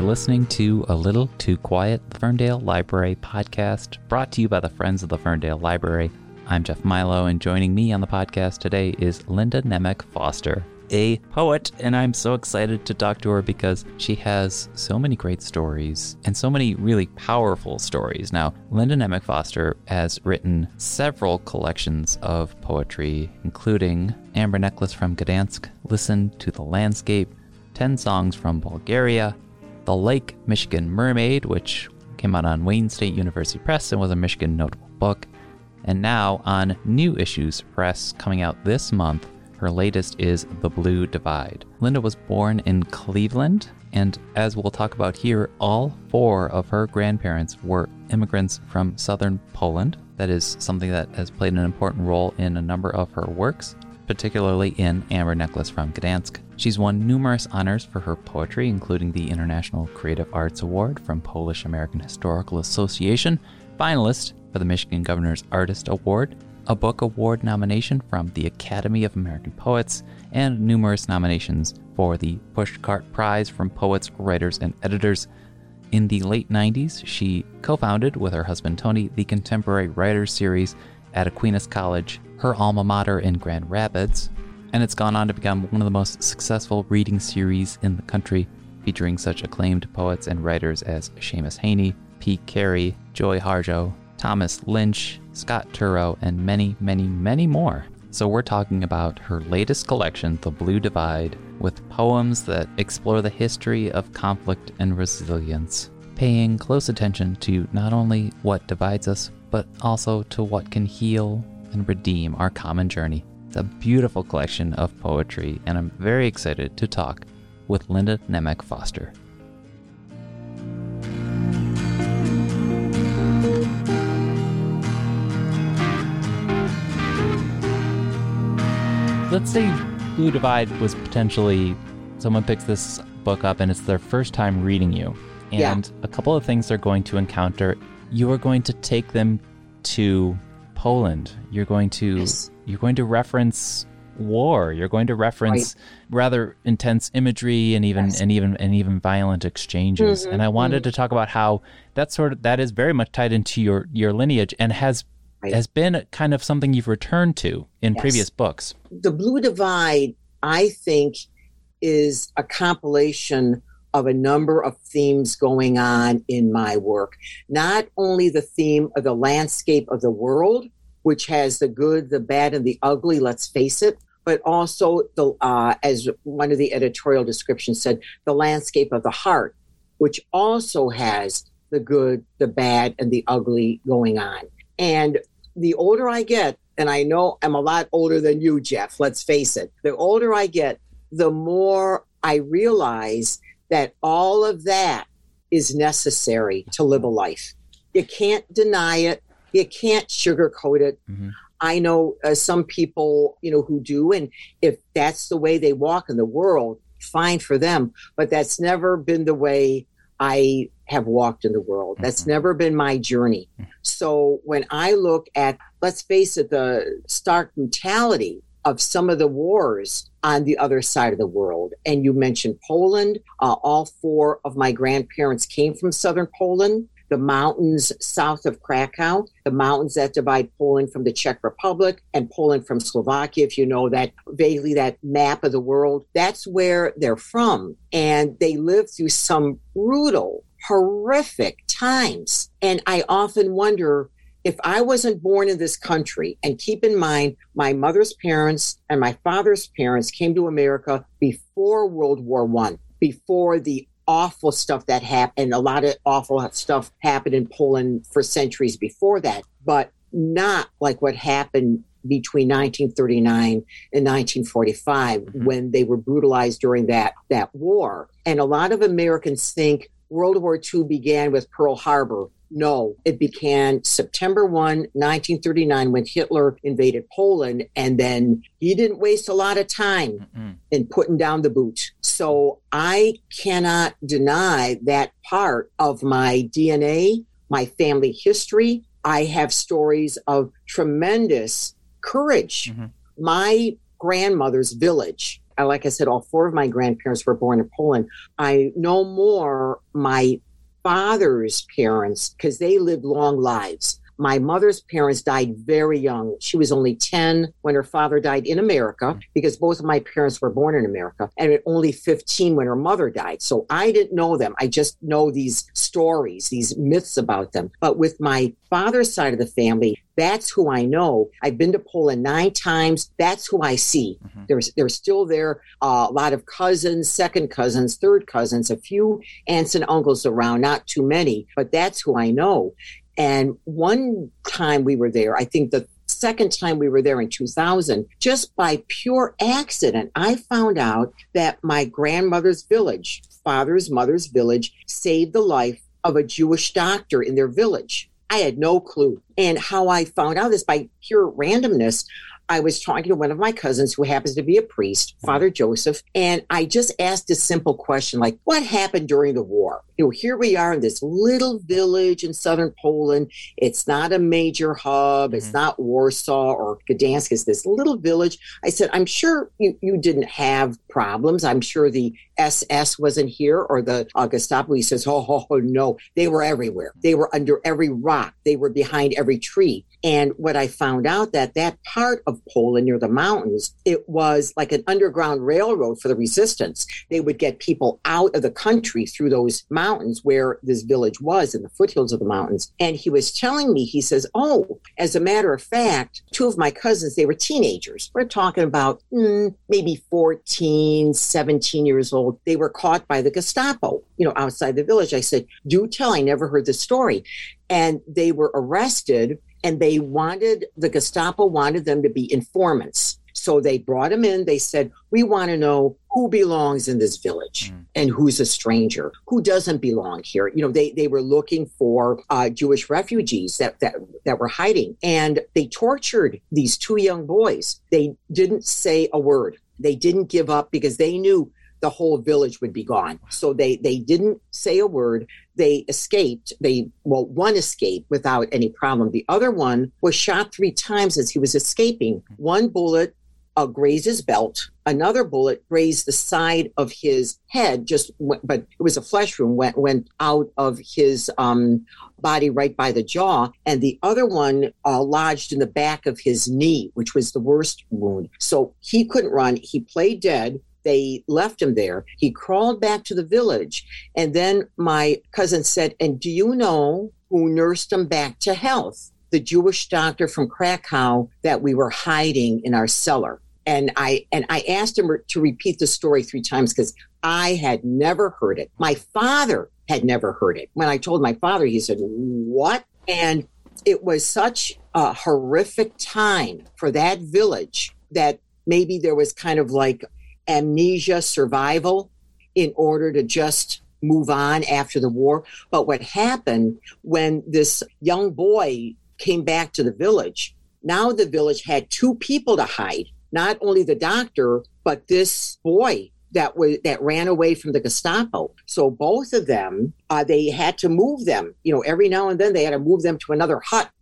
You're listening to A Little Too Quiet, the Ferndale Library podcast, brought to you by the Friends of the Ferndale Library. I'm Jeff Milo, and joining me on the podcast today is Linda Nemec Foster, a poet, and I'm so excited to talk to her because she has so many great stories and so many really powerful stories. Now, Linda Nemec Foster has written several collections of poetry, including Amber Necklace from Gdansk, Listen to the Landscape, 10 Songs from Bulgaria, The Lake Michigan Mermaid, which came out on Wayne State University Press and was a Michigan notable book, and now on New Issues Press, coming out this month. Her latest is The Blue Divide. Linda was born in Cleveland, and as we'll talk about here, all 4 of her grandparents were immigrants from southern Poland. That is something that has played an important role in a number of her works, particularly in Amber Necklace from Gdansk. She's won numerous honors for her poetry, including the International Creative Arts Award from Polish American Historical Association, finalist for the Michigan Governor's Artist Award, a book award nomination from the Academy of American Poets, and numerous nominations for the Pushcart Prize from poets, writers, and editors. In the late 90s, she co-founded with her husband Tony the Contemporary Writers Series at Aquinas College, her alma mater in Grand Rapids, and it's gone on to become one of the most successful reading series in the country, featuring such acclaimed poets and writers as Seamus Heaney, Pete Carey, Joy Harjo, Thomas Lynch, Scott Turow, and many, many, many more. So we're talking about her latest collection, The Blue Divide, with poems that explore the history of conflict and resilience, paying close attention to not only what divides us, but also to what can heal and redeem our common journey. It's a beautiful collection of poetry, and I'm very excited to talk with Linda Nemec Foster. Let's say Blue Divide was potentially, someone picks this book up and it's their first time reading you. And a couple of things they're going to encounter. You are going to take them to Poland. You're going to reference war. You're going to reference rather intense imagery and even violent exchanges. And I wanted to talk about how that is very much tied into your lineage and has been kind of something you've returned to in previous books. The Blue Divide, I think, is a compilation of a number of themes going on in my work. Not only the theme of the landscape of the world, which has the good, the bad, and the ugly, let's face it, but also, as one of the editorial descriptions said, the landscape of the heart, which also has the good, the bad, and the ugly going on. And the older I get, and I know I'm a lot older than you, Jeff, let's face it, the older I get, the more I realize that all of that is necessary to live a life. You can't deny it. You can't sugarcoat it. I know some people, who do, and if that's the way they walk in the world, fine for them. But that's never been the way I have walked in the world. That's never been my journey. So when I look at, let's face it, the stark brutality of some of the wars on the other side of the world, and you mentioned Poland, all 4 of my grandparents came from southern Poland, the mountains south of Krakow, the mountains that divide Poland from the Czech Republic and Poland from Slovakia, if you know that vaguely that map of the world, that's where they're from. And they lived through some brutal, horrific times. And I often wonder, if I wasn't born in this country, and keep in mind, my mother's parents and my father's parents came to America before World War I, before the awful stuff that happened. A lot of awful stuff happened in Poland for centuries before that, but not like what happened between 1939 and 1945 when they were brutalized during that war. And a lot of Americans think World War II began with Pearl Harbor. No, it began September 1, 1939, when Hitler invaded Poland, and then he didn't waste a lot of time in putting down the boot. So I cannot deny that part of my DNA, my family history. I have stories of tremendous courage. My grandmother's village like I said, all 4 of my grandparents were born in Poland. I know more my father's parents because they lived long lives. My mother's parents died very young. She was only 10 when her father died in America because both of my parents were born in America, and at only 15 when her mother died. So I didn't know them. I just know these stories, these myths about them. But with my father's side of the family, that's who I know. I've been to Poland 9 times. That's who I see. They're still there. A lot of cousins, second cousins, third cousins, a few aunts and uncles around, not too many, but that's who I know. And one time we were there, I think the second time we were there in 2000, just by pure accident, I found out that my grandmother's village, father's mother's village, saved the life of a Jewish doctor in their village. I had no clue. And how I found out this by pure randomness, I was talking to one of my cousins who happens to be a priest, Father Joseph, and I just asked a simple question like, what happened during the war? You know, here we are in this little village in southern Poland. It's not a major hub. It's not Warsaw or Gdansk. It's this little village. I said, I'm sure you didn't have problems. I'm sure the SS wasn't here or the Gestapo. He says, oh, no, they were everywhere. They were under every rock. They were behind every tree. And what I found out that part of Poland near the mountains, it was like an underground railroad for the resistance. They would get people out of the country through those mountains where this village was in the foothills of the mountains. And he was telling me, he says, oh, as a matter of fact, 2 of my cousins, they were teenagers. We're talking about maybe 14, 17 years old. They were caught by the Gestapo, outside the village. I said, do tell, I never heard this story. And they were arrested. And the Gestapo wanted them to be informants. So they brought them in. They said, we want to know who belongs in this village and who's a stranger, who doesn't belong here. They were looking for Jewish refugees that were hiding. And they tortured these 2 young boys. They didn't say a word. They didn't give up because they knew the whole village would be gone. So they didn't say a word. They escaped. One escaped without any problem. The other one was shot 3 times as he was escaping. One bullet grazed his belt. Another bullet grazed the side of his head, but it was a flesh wound, went out of his body right by the jaw. And the other one lodged in the back of his knee, which was the worst wound. So he couldn't run. He played dead. They left him there. He crawled back to the village. And then my cousin said, and do you know who nursed him back to health? The Jewish doctor from Krakow that we were hiding in our cellar. And I asked him to repeat the story 3 times because I had never heard it. My father had never heard it. When I told my father, he said, what? And it was such a horrific time for that village that maybe there was kind of like amnesia survival in order to just move on after the war. But what happened when this young boy came back to the village, now the village had 2 people to hide, not only the doctor, but this boy that ran away from the Gestapo. So both of them, they had to move them, every now and then they had to move them to another hut,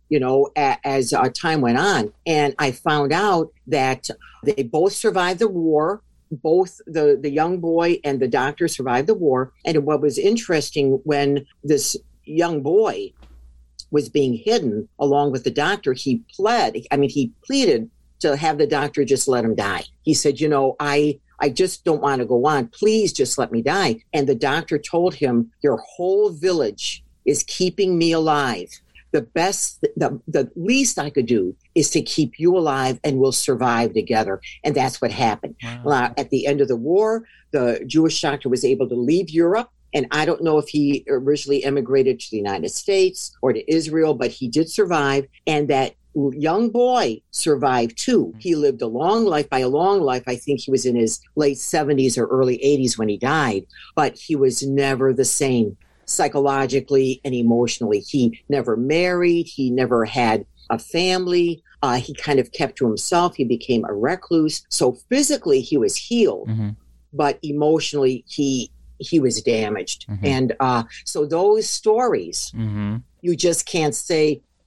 as time went on. And I found out that they both survived the war. Both the young boy and the doctor survived the war. And what was interesting, when this young boy was being hidden along with the doctor, he pleaded to have the doctor just let him die. He said, I just don't want to go on. Please just let me die. And the doctor told him, your whole village is keeping me alive. The least I could do is to keep you alive, and we'll survive together. And that's what happened. Wow. At the end of the war, the Jewish doctor was able to leave Europe. And I don't know if he originally emigrated to the United States or to Israel, but he did survive. And that young boy survived too. He lived a long life. By a long life, I think he was in his late 70s or early 80s when he died. But he was never the same. Psychologically and emotionally. He never married. He never had a family. He kind of kept to himself. He became a recluse. So physically he was healed, but emotionally he was damaged. And so those stories, you just can't say,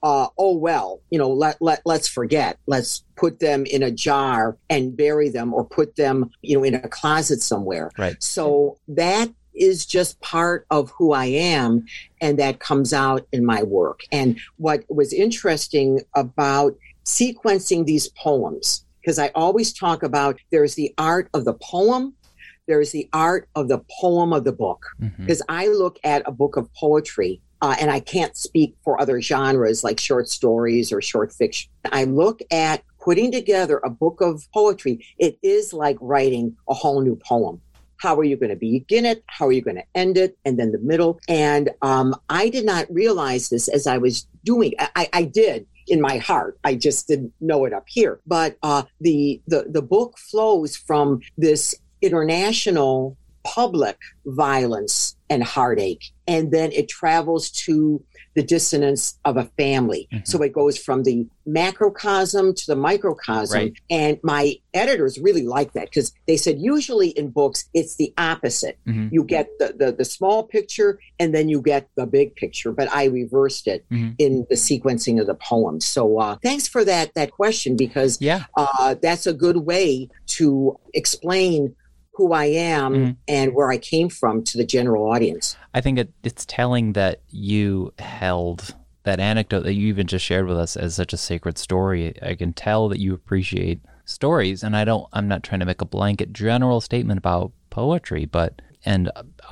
oh, well, let's forget. Let's put them in a jar and bury them, or put them, in a closet somewhere. Right. So that is just part of who I am, and that comes out in my work. And what was interesting about sequencing these poems, because I always talk about there's the art of the poem, there's the art of the poem of the book. Because I look at a book of poetry, and I can't speak for other genres like short stories or short fiction. I look at putting together a book of poetry. It is like writing a whole new poem. How are you going to begin it? How are you going to end it? And then the middle. And I did not realize this as I was doing. I did in my heart. I just didn't know it up here. But the book flows from this international public violence and heartache, and then it travels to the dissonance of a family. So it goes from the macrocosm to the microcosm. Right. And my editors really like that, because they said usually in books it's the opposite. You get the small picture and then you get the big picture, but I reversed it in the sequencing of the poems. So thanks for that question, because that's a good way to explain who I am and where I came from to the general audience. I think it's telling that you held that anecdote that you even just shared with us as such a sacred story. I can tell that you appreciate stories, and I'm not trying to make a blanket general statement about poetry, and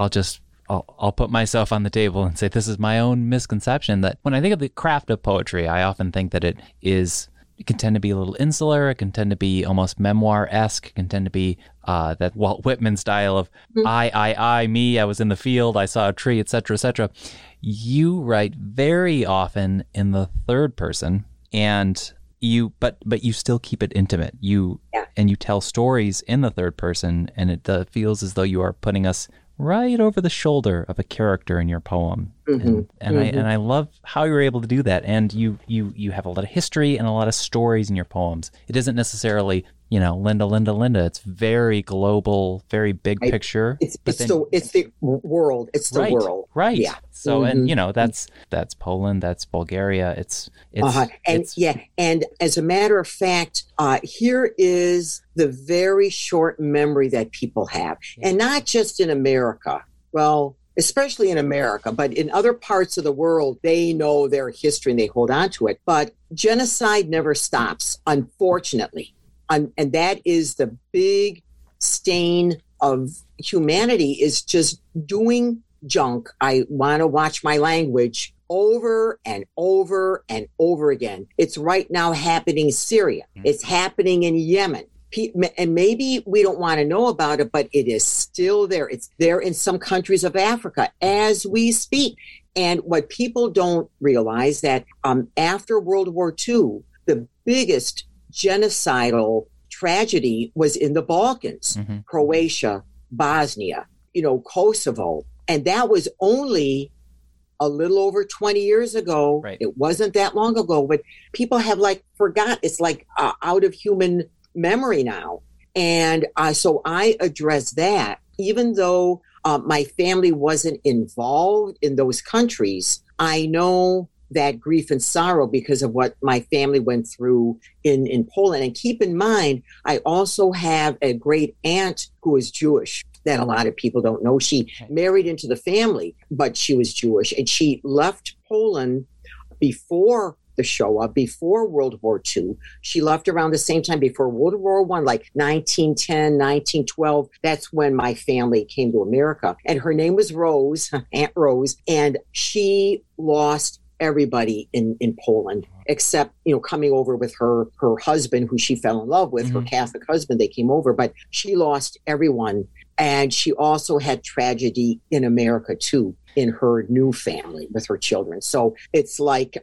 I'll put myself on the table and say this is my own misconception, that when I think of the craft of poetry, I often think that it can tend to be a little insular. It can tend to be almost memoir-esque. It can tend to be that Walt Whitman style of I, me, I was in the field, I saw a tree, etc., etc. You write very often in the third person, and but you still keep it intimate. And you tell stories in the third person, and it feels as though you are putting us right over the shoulder of a character in your poem. I love how you're able to do that. And you have a lot of history and a lot of stories in your poems. It isn't necessarily, Linda. It's very global, very big picture. It's the world. It's the world. Right. Yeah. So, and that's Poland, that's Bulgaria. And as a matter of fact, here is the very short memory that people have, and not just in America. Well, especially in America, but in other parts of the world, they know their history and they hold on to it. But genocide never stops, unfortunately. And that is the big stain of humanity, is just doing junk. I want to watch my language over and over and over again. It's right now happening in Syria. It's happening in Yemen. And maybe we don't want to know about it, but it is still there. It's there in some countries of Africa as we speak. And what people don't realize that after World War II, the biggest genocidal tragedy was in the Balkans, Croatia, Bosnia, Kosovo. And that was only a little over 20 years ago. Right. It wasn't that long ago, but people have forgot. It's out of human memory now. And so I address that, even though my family wasn't involved in those countries. I know that grief and sorrow because of what my family went through in Poland. And keep in mind, I also have a great aunt who is Jewish that a lot of people don't know. She married into the family, but she was Jewish, and she left Poland before the Shoah, before World War II. She left around the same time before World War I, like 1910, 1912. That's when my family came to America. And her name was Rose, Aunt Rose, and she lost everybody in Poland, except, coming over with her husband, who she fell in love with, her Catholic husband. They came over, but she lost everyone. And she also had tragedy in America, too, in her new family with her children. So it's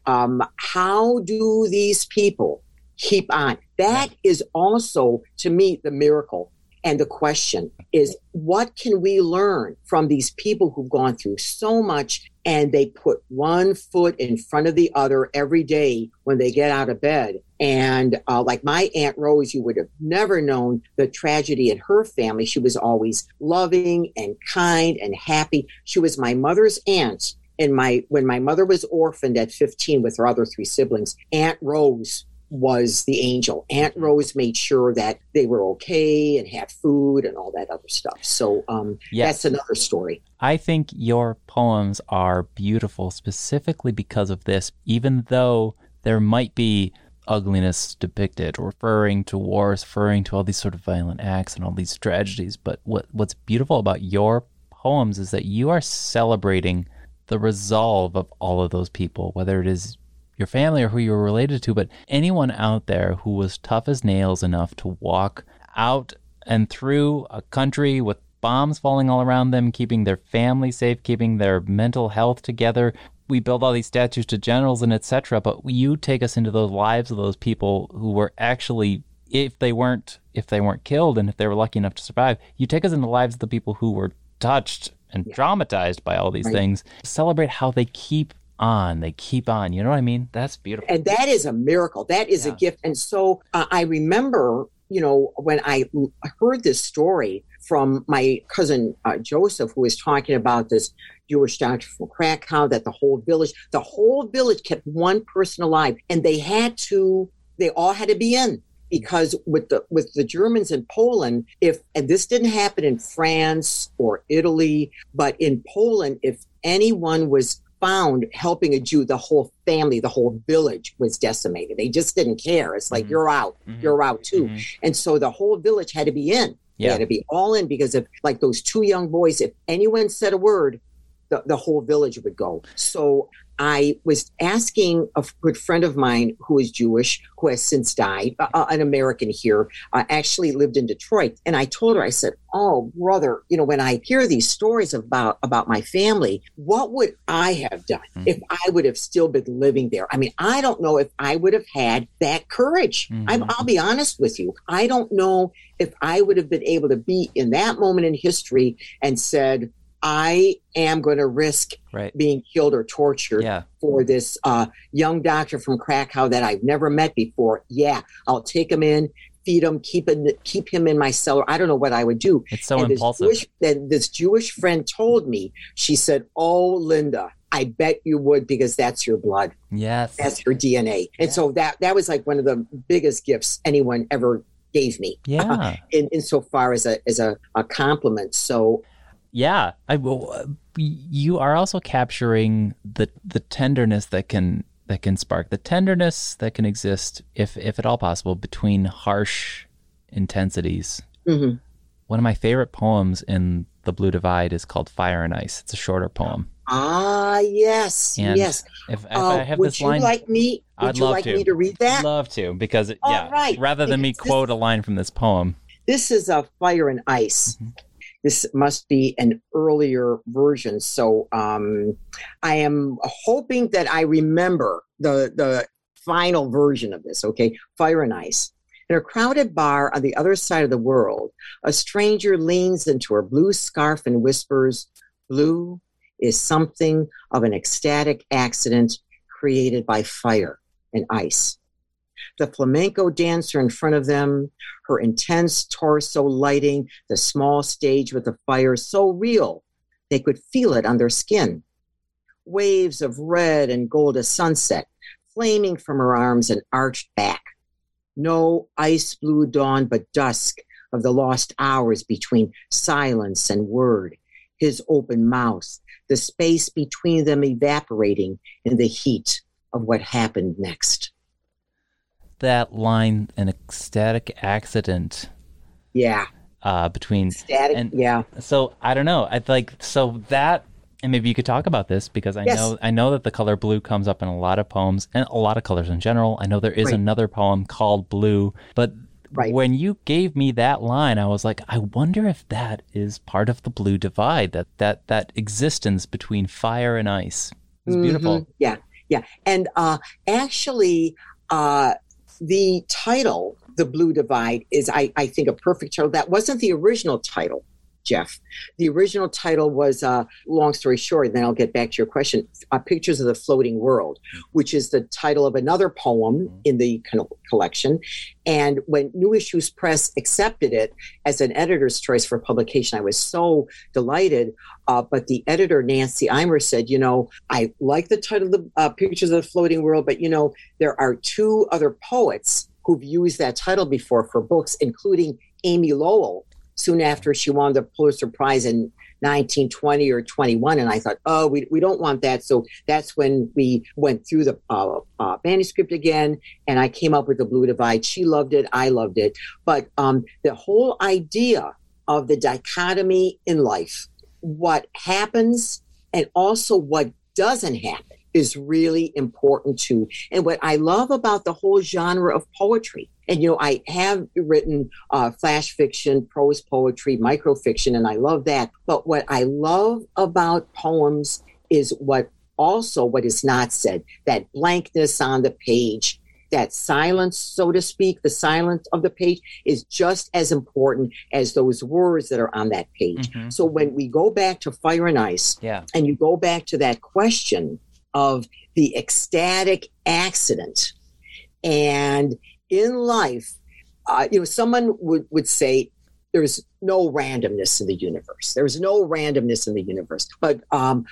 how do these people keep on? That is also, to me, the miracle. And the question is, what can we learn from these people who've gone through so much, and they put one foot in front of the other every day when they get out of bed? And like my Aunt Rose, you would have never known the tragedy in her family. She was always loving and kind and happy. She was my mother's aunt, And when my mother was orphaned at 15 with her other 3 siblings, Aunt Rose was the angel. Aunt Rose made sure that they were okay and had food and all that other stuff. So that's another story. I think your poems are beautiful specifically because of this, even though there might be ugliness depicted, referring to wars, referring to all these sort of violent acts and all these tragedies. But what's beautiful about your poems is that you are celebrating the resolve of all of those people, whether it is your family or who you were related to, but anyone out there who was tough as nails enough to walk out and through a country with bombs falling all around them, keeping their family safe, keeping their mental health together. We build all these statues to generals and etc., but you take us into the lives of those people who were actually, if they weren't killed and if they were lucky enough to survive, you take us into the lives of the people who were touched and traumatized by all these things. Celebrate how they keep on. You know what I mean? That's beautiful. And that is a miracle. That is a gift. And so I remember, when I heard this story from my cousin Joseph, who was talking about this Jewish doctor from Krakow, that the whole village kept one person alive, and they all had to be in. Because with the Germans in Poland, and this didn't happen in France or Italy, but in Poland, if anyone was found helping a Jew, the whole family, the whole village was decimated. They just didn't care. It's like, you're out, you're out too. And so the whole village had to be in. They had to be all in, because if, like those 2 young boys, if anyone said a word, the whole village would go. So I was asking a good friend of mine who is Jewish, who has since died, an American here, actually lived in Detroit. And I told her, I said, oh, brother, when I hear these stories about my family, what would I have done if I would have still been living there? I mean, I don't know if I would have had that courage. I'll be honest with you. I don't know if I would have been able to be in that moment in history and said, I am going to risk being killed or tortured for this young doctor from Krakow that I've never met before. Yeah, I'll take him in, feed him, keep him in my cellar. I don't know what I would do. It's so impulsive. This Jewish friend told me, she said, oh, Linda, I bet you would, because that's your blood. Yes. That's your DNA. And so that was like one of the biggest gifts anyone ever gave me. Yeah. Insofar as a compliment. So... Yeah, you are also capturing the tenderness that can spark, the tenderness that can exist, if at all possible, between harsh intensities. One of my favorite poems in The Blue Divide is called Fire and Ice. It's a shorter poem. Ah, yes, and yes. If I have this line, would you like me to read that? I'd love to, because right. rather than me quote a line from this poem. This is a Fire and Ice. This must be an earlier version. So I am hoping that I remember the final version of this, okay? Fire and Ice. In a crowded bar on the other side of the world, a stranger leans into her blue scarf and whispers, blue is something of an ecstatic accident created by fire and ice. The flamenco dancer in front of them, her intense torso lighting the small stage with the fire so real they could feel it on their skin. Waves of red and gold as sunset, flaming from her arms and arched back. No ice blue dawn, but dusk of the lost hours between silence and word, his open mouth, the space between them evaporating in the heat of what happened next. That line, an ecstatic accident. Yeah. Between static. And yeah. So I don't know. I'd like, so that, and maybe you could talk about this, because I know that the color blue comes up in a lot of poems and a lot of colors in general. I know there is another poem called Blue, but when you gave me that line, I was like, I wonder if that is part of the Blue Divide, that existence between fire and ice. It's beautiful. Yeah. Yeah. And actually, the title, The Blue Divide, is, I think, a perfect title. That wasn't the original title. Jeff. The original title was, long story short, and then I'll get back to your question, Pictures of the Floating World, which is the title of another poem in the collection. And when New Issues Press accepted it as an editor's choice for publication, I was so delighted. But the editor, Nancy Eimer, said, I like the title of the Pictures of the Floating World, but, there are two other poets who've used that title before for books, including Amy Lowell, soon after she won the Pulitzer Prize in 1920 or 21. And I thought, we don't want that. So that's when we went through the manuscript again, and I came up with The Blue Divide. She loved it. I loved it. But the whole idea of the dichotomy in life, what happens and also what doesn't happen, is really important too. And what I love about the whole genre of poetry, and I have written flash fiction, prose poetry, microfiction, and I love that. But what I love about poems is what is not said, that blankness on the page, that silence, so to speak, the silence of the page is just as important as those words that are on that page. Mm-hmm. So when we go back to Fire and Ice, and you go back to that question of the ecstatic accident, and in life, someone would say there's no randomness in the universe. There's no randomness in the universe. But,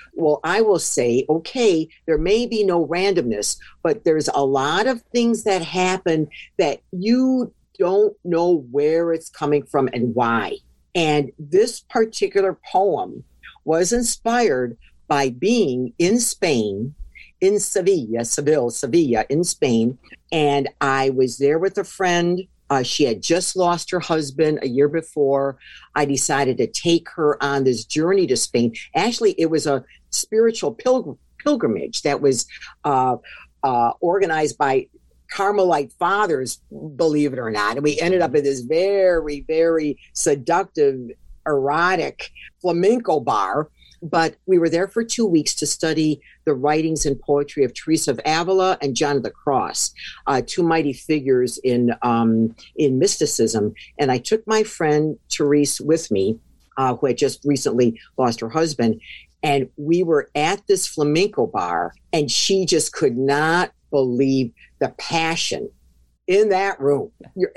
I will say, okay, there may be no randomness, but there's a lot of things that happen that you don't know where it's coming from and why. And this particular poem was inspired by being in Spain, in Sevilla, in Spain. And I was there with a friend. She had just lost her husband a year before. I decided to take her on this journey to Spain. Actually, it was a spiritual pilgrimage that was organized by Carmelite fathers, believe it or not. And we ended up at this very, very seductive, erotic flamenco bar. But we were there for 2 weeks to study the writings and poetry of Teresa of Avila and John of the Cross, two mighty figures in mysticism. And I took my friend Teresa with me, who had just recently lost her husband. And we were at this flamenco bar, and she just could not believe the passion in that room.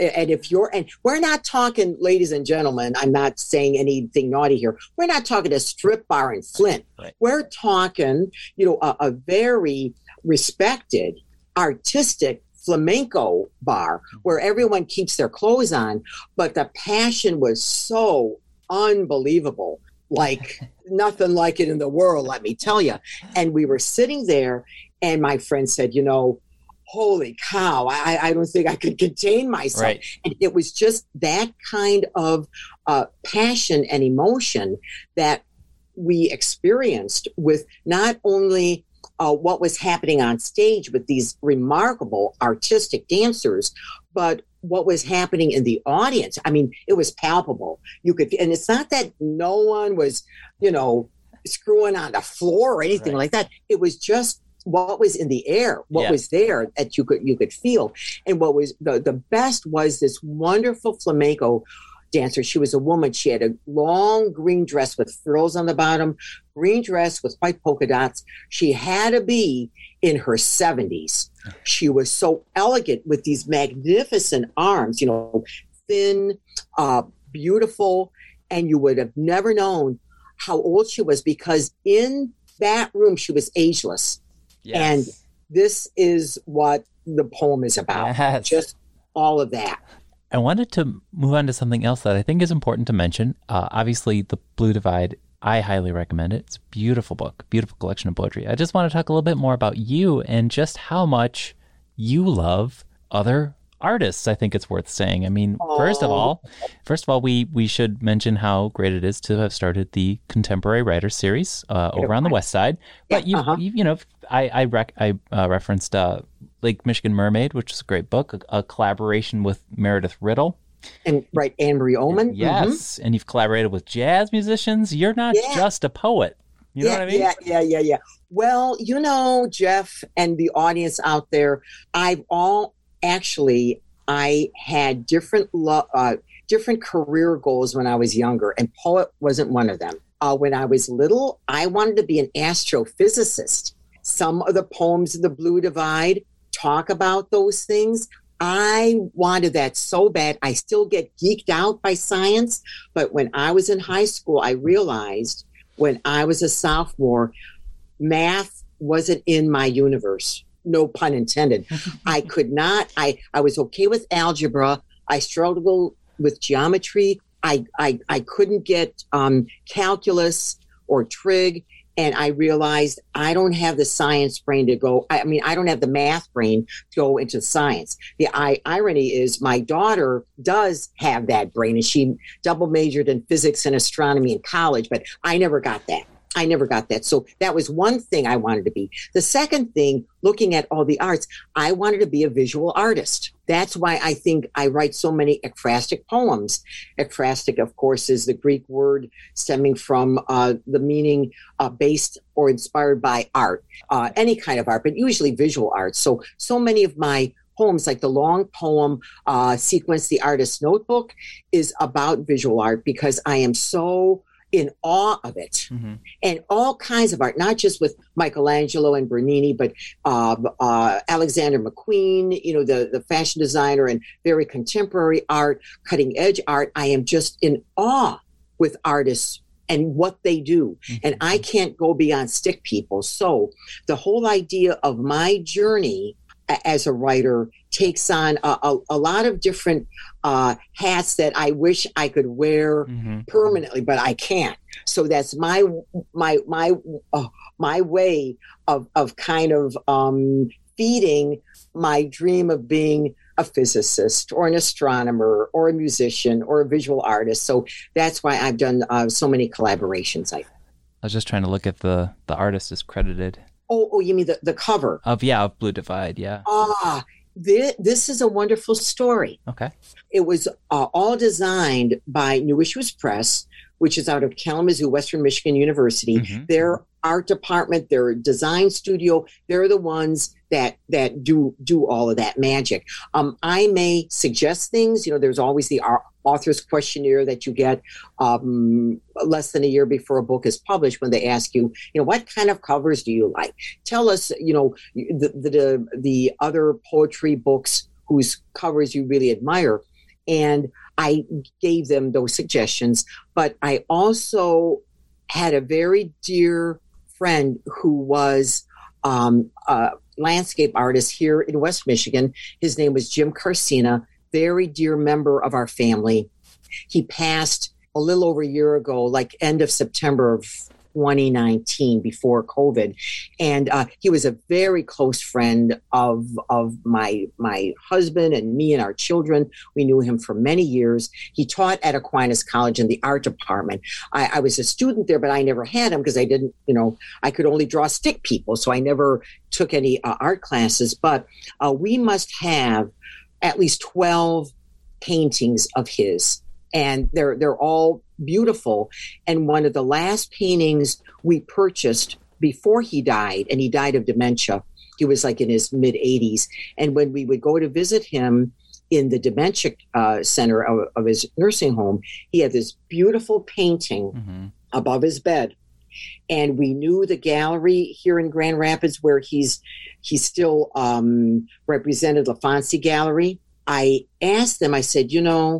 And we're not talking, ladies and gentlemen, I'm not saying anything naughty here. We're not talking a strip bar in Flint. Right. We're talking, a very respected, artistic flamenco bar where everyone keeps their clothes on. But the passion was so unbelievable, like nothing like it in the world, let me tell you. And we were sitting there, and my friend said, holy cow, I don't think I could contain myself. Right. And it was just that kind of passion and emotion that we experienced with not only what was happening on stage with these remarkable artistic dancers, but what was happening in the audience. I mean, it was palpable. And it's not that no one was, screwing on the floor or anything like that. It was just what was in the air, what was there that you could feel. And what was the best was this wonderful flamenco dancer. She was a woman. She had a long green dress with frills on the bottom, green dress with white polka dots. She had to be in her 70s. She was so elegant with these magnificent arms, thin, beautiful. And you would have never known how old she was, because in that room, she was ageless. Yes. And this is what the poem is about. Yes. Just all of that. I wanted to move on to something else that I think is important to mention. Obviously, The Blue Divide, I highly recommend it. It's a beautiful book, beautiful collection of poetry. I just want to talk a little bit more about you and just how much you love other artists. I think it's worth saying. I mean, first of all, we should mention how great it is to have started the Contemporary Writers Series over on the West Side. But I referenced Lake Michigan Mermaid, which is a great book, a collaboration with Meredith Riddle. And Anne-Marie Ullman. Yes, and you've collaborated with jazz musicians. You're not just a poet. You know what I mean? Yeah. Well, Jeff and the audience out there, I had different different career goals when I was younger, and poet wasn't one of them. When I was little, I wanted to be an astrophysicist. Some of the poems of the Blue Divide talk about those things. I wanted that so bad. I still get geeked out by science. But when I was in high school, I realized when I was a sophomore, math wasn't in my universe. No pun intended. I could not. I was okay with algebra. I struggled with geometry. I couldn't get calculus or trig. And I realized I don't have the science brain to go. I don't have the math brain to go into science. The irony is my daughter does have that brain, and she double majored in physics and astronomy in college, but I never got that. So that was one thing I wanted to be. The second thing, looking at all the arts, I wanted to be a visual artist. That's why I think I write so many ekphrastic poems. Ekphrastic, of course, is the Greek word stemming from the meaning based or inspired by art, any kind of art, but usually visual art. So many of my poems, like the long poem sequence, The Artist's Notebook, is about visual art because I am so in awe of it. Mm-hmm. And all kinds of art, not just with Michelangelo and Bernini, but Alexander McQueen, the fashion designer, and very contemporary art, cutting edge art. I am just in awe with artists and what they do. Mm-hmm. And I can't go beyond stick people. So the whole idea of my journey as a writer takes on a lot of different hats that I wish I could wear mm-hmm. permanently, but I can't. So that's my way of kind of feeding my dream of being a physicist or an astronomer or a musician or a visual artist. So that's why I've done so many collaborations. I was just trying to look at the artist is credited. Oh, you mean the cover? Of Blue Divide, yeah. This is a wonderful story. Okay. It was all designed by New Issues Press, which is out of Kalamazoo, Western Michigan University. Mm-hmm. Their art department, their design studio, they're the ones that do all of that magic. I may suggest things. There's always the author's questionnaire that you get less than a year before a book is published, when they ask you, what kind of covers do you like? Tell us, the other poetry books whose covers you really admire. And I gave them those suggestions, but I also had a very dear friend who was a landscape artist here in West Michigan. His name was Jim Carcina, very dear member of our family. He passed a little over a year ago, like end of September of 2019, before COVID. And he was a very close friend of my husband and me and our children. We knew him for many years. He taught at Aquinas College in the art department. I was a student there, but I never had him because I didn't, I could only draw stick people. So I never took any art classes. But we must have at least 12 paintings of his. And they're all beautiful. And one of the last paintings we purchased before he died, and he died of dementia. He was like in his mid-80s. And when we would go to visit him in the dementia center of his nursing home, he had this beautiful painting mm-hmm. above his bed. And we knew the gallery here in Grand Rapids, where he's still represented, La Fonsi Gallery. I asked them, I said,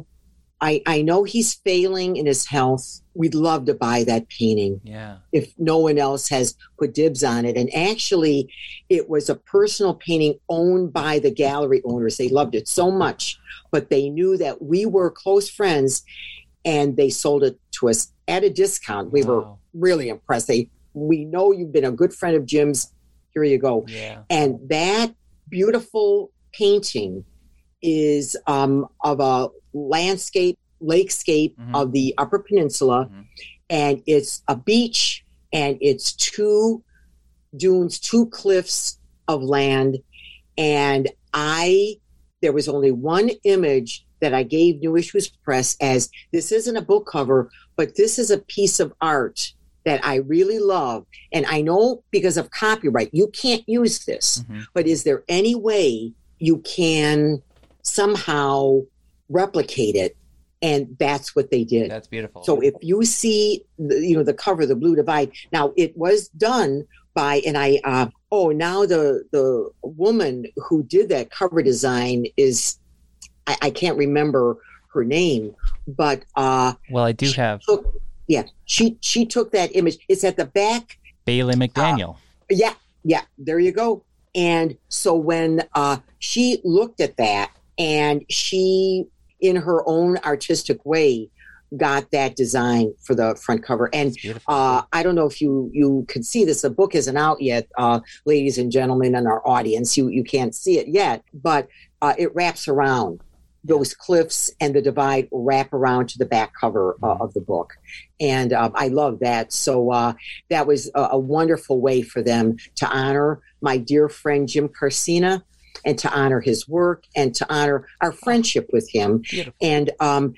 I know he's failing in his health. We'd love to buy that painting. Yeah. If no one else has put dibs on it. And actually, it was a personal painting owned by the gallery owners. They loved it so much, but they knew that we were close friends, and they sold it to us at a discount. We were really impressed. We know you've been a good friend of Jim's. Here you go. Yeah. And that beautiful painting is of a lakescape mm-hmm. of the Upper Peninsula. Mm-hmm. And it's a beach, and it's two dunes, two cliffs of land. And there was only one image that I gave New Issues Press as, this isn't a book cover, but this is a piece of art that I really love. And I know because of copyright, you can't use this, mm-hmm. but is there any way you can somehow replicate it And that's what they did. That's beautiful. So if you see, the cover, The Blue Divide, now it was done by, and now the woman who did that cover design is, I can't remember her name, but well, I do have. She took that image. It's at the back. Bailey McDaniel. Yeah, there you go. And so when she looked at that, and she, in her own artistic way, got that design for the front cover. And I don't know if you could see this. The book isn't out yet, ladies and gentlemen, and our audience. You can't see it yet, but it wraps around. Those cliffs and the divide wrap around to the back cover of the book. And I love that. So that was a wonderful way for them to honor my dear friend Jim Carsina, and to honor his work, and to honor our friendship with him. Beautiful. And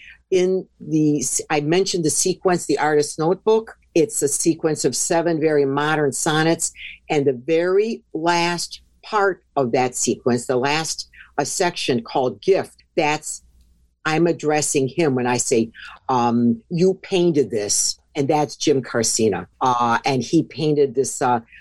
I mentioned the sequence, the Artist's Notebook. It's a sequence of 7 very modern sonnets. And the very last part of that sequence, the last section called Gift, I'm addressing him when I say, you painted this. And that's Jim Carsina. And he painted this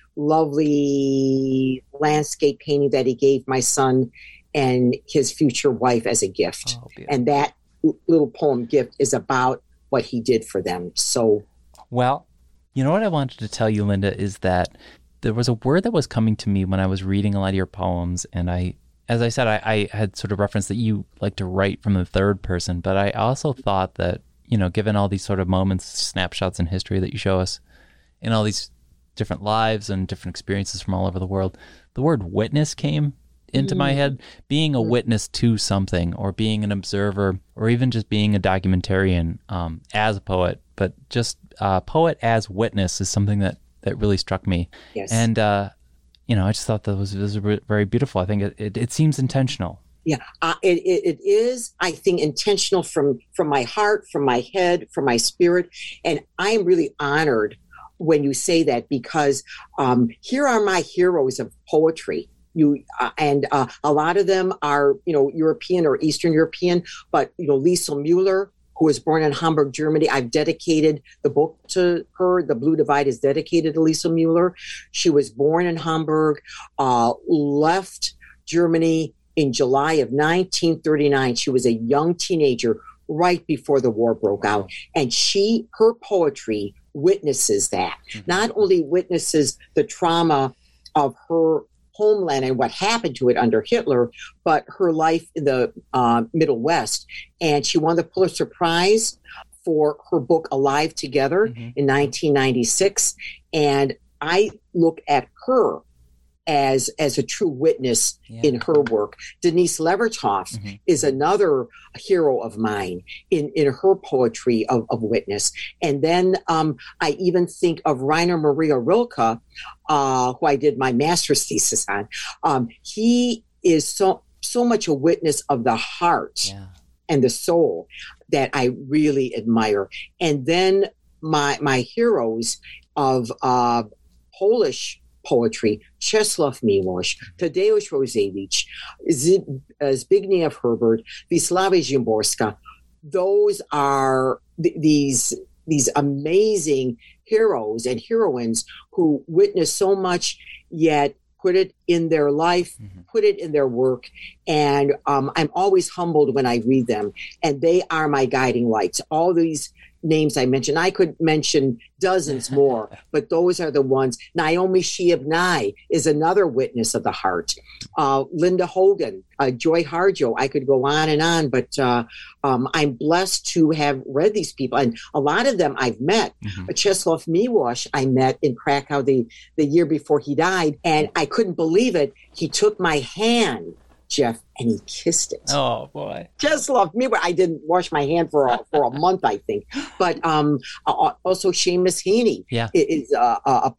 lovely landscape painting that he gave my son and his future wife as a gift. And that little poem, Gift, is about what he did for them. So, well, you know what I wanted to tell you, Linda, is that there was a word that was coming to me when I was reading a lot of your poems. And as I said, I had sort of referenced that you like to write from the third person, but I also thought that, given all these sort of moments, snapshots in history that you show us, and all these different lives and different experiences from all over the world, the word witness came into my head. Being a witness to something, or being an observer, or even just being a documentarian as a poet, but just poet as witness is something that really struck me. Yes. And, I just thought that was very beautiful. I think it seems intentional. Yeah, it is, I think, intentional from my heart, from my head, from my spirit. And I am really honored when you say that, because here are my heroes of poetry. A lot of them are, European or Eastern European, but, Liesl Müller, who was born in Hamburg, Germany. I've dedicated the book to her. The Blue Divide is dedicated to Liesl Müller. She was born in Hamburg, left Germany in July of 1939. She was a young teenager right before the war broke out. And her poetry witnesses that. Not only witnesses the trauma of her homeland and what happened to it under Hitler, but her life in the Middle West. And she won the Pulitzer Prize for her book Alive Together in 1996. And I look at her as a true witness in her work. Denise Levertov is another hero of mine in her poetry of witness. And then I even think of Rainer Maria Rilke, who I did my master's thesis on. He is so much a witness of the heart and the soul that I really admire. And then my heroes of Polish poetry, Czesław Miłosz, Tadeusz Różewicz, Zbigniew Herbert, Wisława Szymborska. Those are these amazing heroes and heroines who witnessed so much, yet put it in their life, put it in their work. And I'm always humbled when I read them. And they are my guiding lights. All these names I mentioned, I could mention dozens more, but those are the ones. Naomi Shihab is another witness of the heart. Linda Hogan, Joy Harjo, I could go on, but I'm blessed to have read these people. And a lot of them I've met. Czesław Miłosz I met in Krakow the year before he died, and I couldn't believe it. He took my hand, Jeff, and he kissed it. Oh, boy. Czesław Miłosz. I didn't wash my hand for a month, I think. But also Seamus Heaney is a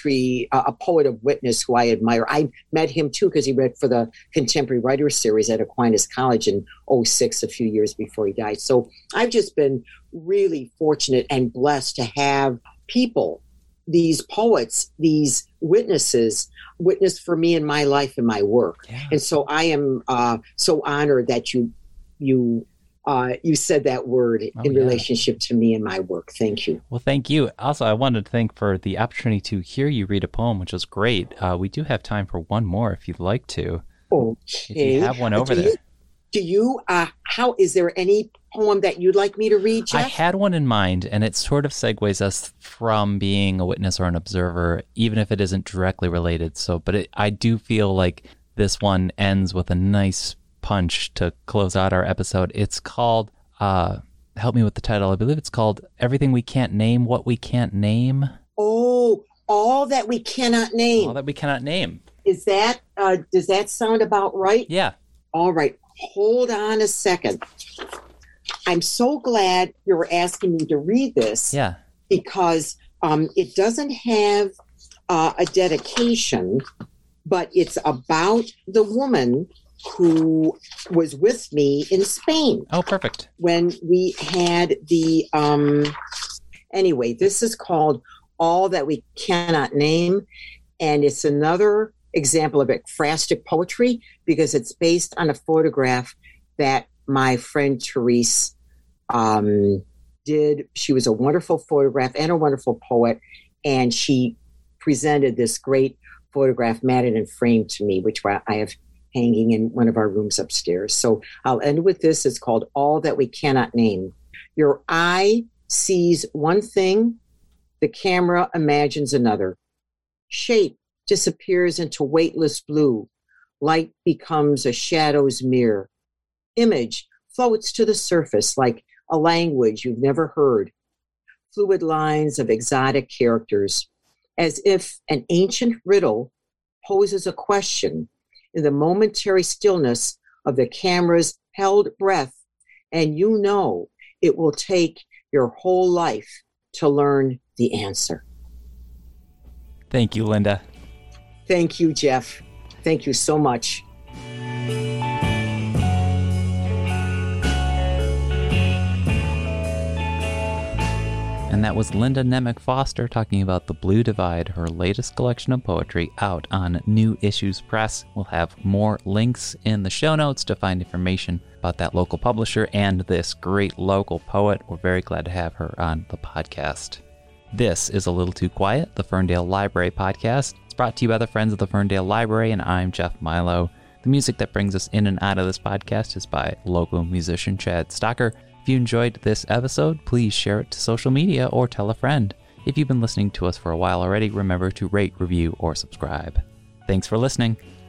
poet of witness who I admire. I met him, too, because he read for the Contemporary Writers Series at Aquinas College in 2006, a few years before he died. So I've just been really fortunate and blessed to have people, these poets, these witnesses, witness for me in my life and my work. And so I am so honored that you you said that word in yeah. relationship to me and my work. Thank you. Well, thank you. Also, I wanted to thank for the opportunity to hear you read a poem, which was great. We do have time for one more if you'd like to. Okay. If you have one over there. Is there any poem that you'd like me to read, Jeff? I had one in mind, and it sort of segues us from being a witness or an observer, even if it isn't directly related. I do feel like this one ends with a nice punch to close out our episode. It's called, help me with the title, I believe it's called Everything We Can't Name, What We Can't Name. Oh, All That We Cannot Name. All That We Cannot Name. Is that, does that sound about right? Yeah. All right. Hold on a second. I'm so glad you were asking me to read this. Yeah. Because it doesn't have a dedication, but it's about the woman who was with me in Spain. Oh, perfect. When we had the, anyway, this is called All That We Cannot Name. And it's another example of ekphrastic poetry because it's based on a photograph that my friend Therese did. She was a wonderful photograph and a wonderful poet. And she presented this great photograph, matted and framed to me, which I have hanging in one of our rooms upstairs. So I'll end with this. It's called All That We Cannot Name. Your eye sees one thing, the camera imagines another. Shape disappears into weightless blue. Light becomes a shadow's mirror. Image floats to the surface like a language you've never heard. Fluid lines of exotic characters, as if an ancient riddle poses a question in the momentary stillness of the camera's held breath, and you know it will take your whole life to learn the answer. Thank you, Linda. Thank you, Jeff. Thank you so much. And that was Linda Nemec Foster talking about The Blue Divide, her latest collection of poetry out on New Issues Press. We'll have more links in the show notes to find information about that local publisher and this great local poet. We're very glad to have her on the podcast. This is A Little Too Quiet, the Ferndale Library podcast. It's brought to you by the Friends of the Ferndale Library, and I'm Jeff Milo. The music that brings us in and out of this podcast is by local musician Chad Stocker. If you enjoyed this episode, please share it to social media or tell a friend. If you've been listening to us for a while already, remember to rate, review, or subscribe. Thanks for listening.